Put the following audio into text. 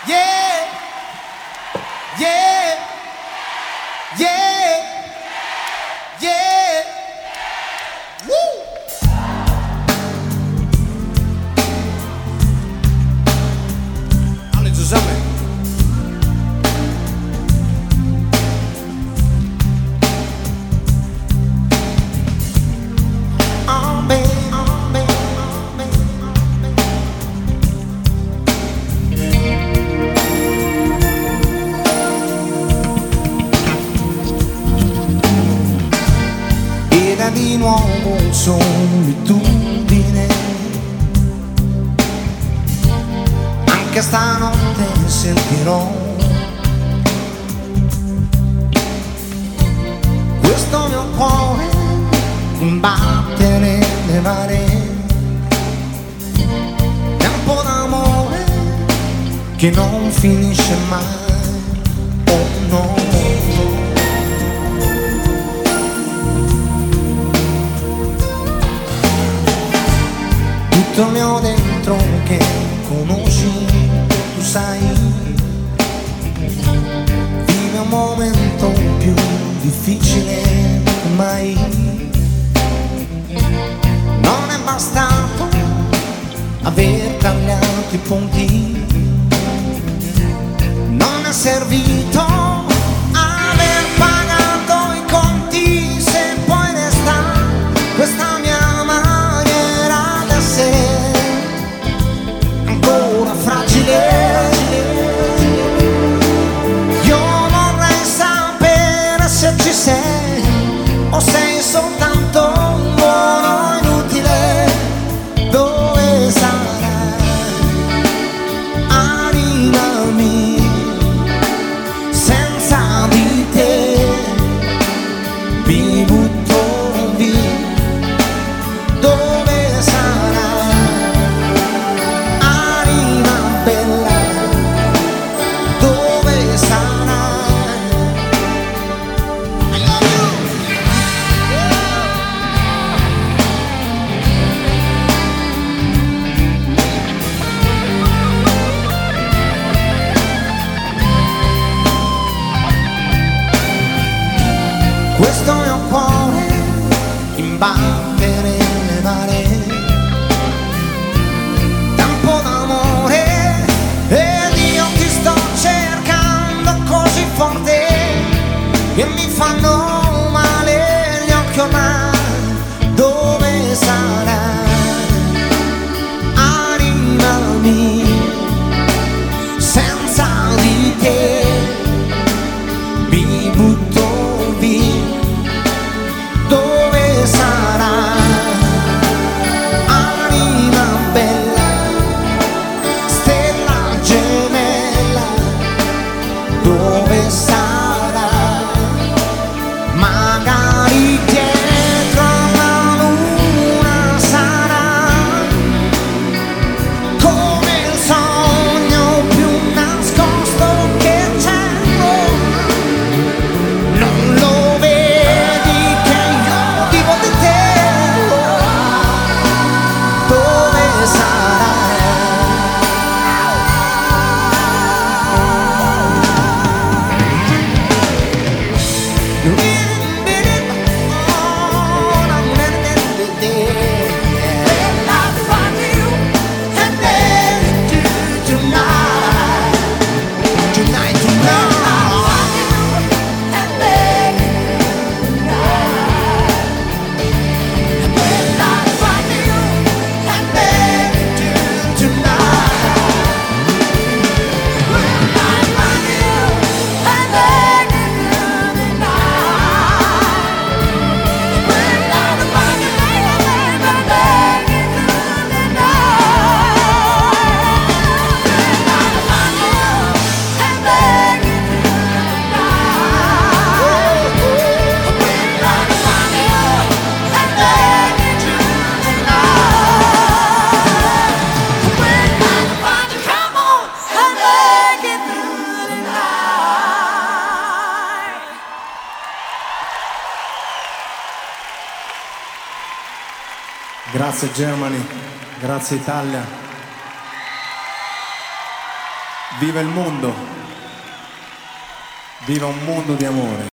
Yeah, yeah, yeah, yeah. Woo! Alle zusammen. Era di nuovo solitudine, anche stanotte sentirò questo mio cuore battere le maree, tempo d'amore che non finisce mai, oh no. Tutto il mio dentro che conosci, tu sai, vive un momento più difficile che mai. Non è bastato aver tagliato i ponti, non è servito aver pagato i conti, se poi resta questa mia ancora fragile. Io vorrei sapere se ci sei o sei soltanto un buono inutile. Dove sarai? Anima mia, senza di te mi butto via. Dove sarai? Questo mio cuore imbattere le maree, tempo d'amore, ed io ti sto cercando così forte che mi fanno male gli occhi ormai. Dove sarai? Anima mia, senza di te mi butto via. Dove sarai? Anima bella, stella gemella, dove sarai? Magari dietro alla luna sarai, come il sogno più nascosto che c'è. Non lo vedi che io vivo di te? Dove sarai? Grazie Germany, grazie Italia. Viva il mondo, viva un mondo di amore.